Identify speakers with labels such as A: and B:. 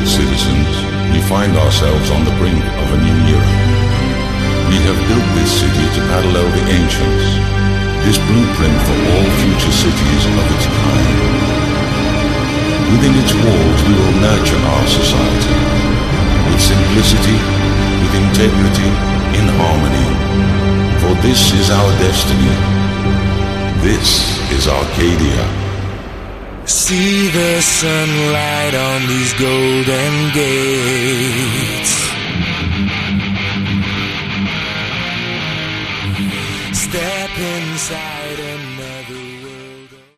A: citizens, we find ourselves on the brink of a new era. We have built this city to parallel the ancients, this blueprint for all future cities of its kind. Within its walls we will nurture our society, with simplicity, with integrity, in harmony. For this is our destiny. This is Arcadia.
B: See the sunlight on these golden gates. Step inside and